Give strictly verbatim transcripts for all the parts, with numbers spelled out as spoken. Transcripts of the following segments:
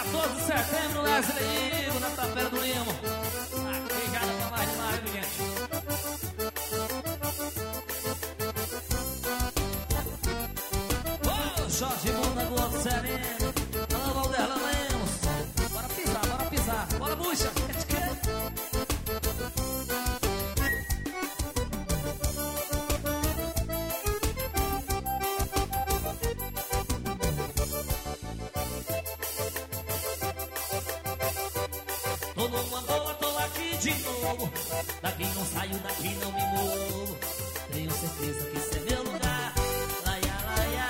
quatorze de setembro, Wesley Igor, na Tapera do Limo. Aqui já não tá mais demais, viu, gente? Ô, Jorge Bunda, Gordo Sereno. Alô, Valderla Lemos. Bora pisar, bora pisar. Bora, bucha. Tô numa boa, tô aqui de novo. Daqui não saio, daqui não me movo. Tenho certeza que esse é meu lugar. Laia, laia.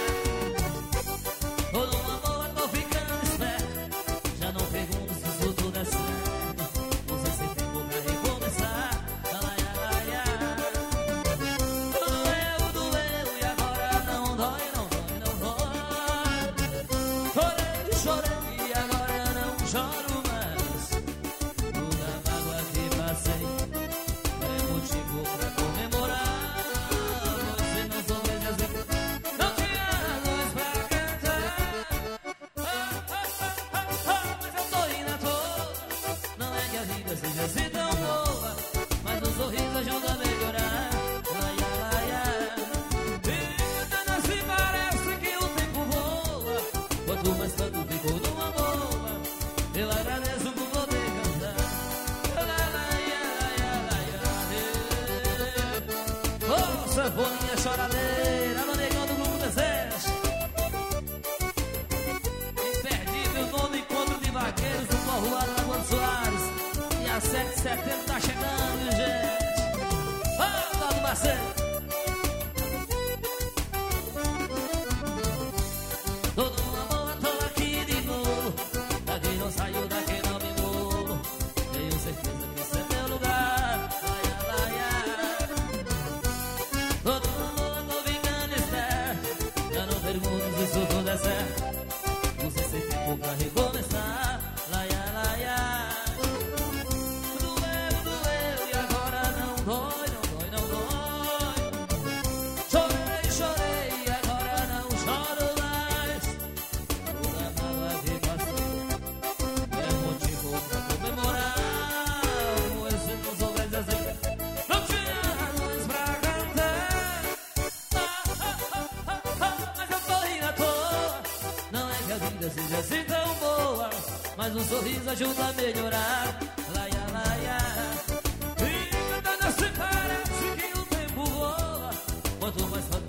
Tô numa boa, tô ficando esperto. Já não pergunto se isso tudo é certo. Você sempre pra recomeçar. Laia, laia. Doeu, doeu e agora não dói, não dói, não dói. Chorei, chorei e agora não choro. É motivo pra comemorar. Você não sobrevive, não tinha luz pra cantar. Oh, oh, oh, oh, mas eu tô indo à toa. Não é que a vida seja assim tão boa, mas um sorriso ajuda a melhorar. Laia, laia. E cantando assim parece que o tempo voa. Quanto mais tanto ficou numa boa, eu agradeço por poder cantar. Sanfoninha choradeira, alô negão do Grupo Desejo. Imperdível nono encontro de vaqueiros do Morro Alagoa Soares. Dia sete de setembro tá chegando, gente. Ô, Dado Marcelo. Todo uma boa, tô aqui de novo. Daqui não saiu, daqui não me movo. Tenho certeza que esse é meu lugar. Laia, laia. Todo mundo tô ficando esperto. Já não pergunto se isso tudo é certo. Você sem tempo pra recomeçar. Laia, laia. Doeu, doeu e agora não dói, não dói, não dói. Chorei, chorei e agora não choro mais. Toda mágoa que passou é motivo pra comemorar. Você não soubesse assim, não tinha luz pra cantar. Mas eu tô rindo à toa. Não é que a vida seja assim tão boa, mas um sorriso ajuda a melhorar. Laia, laia. E cantando assim parece que o tempo voa. Quanto mais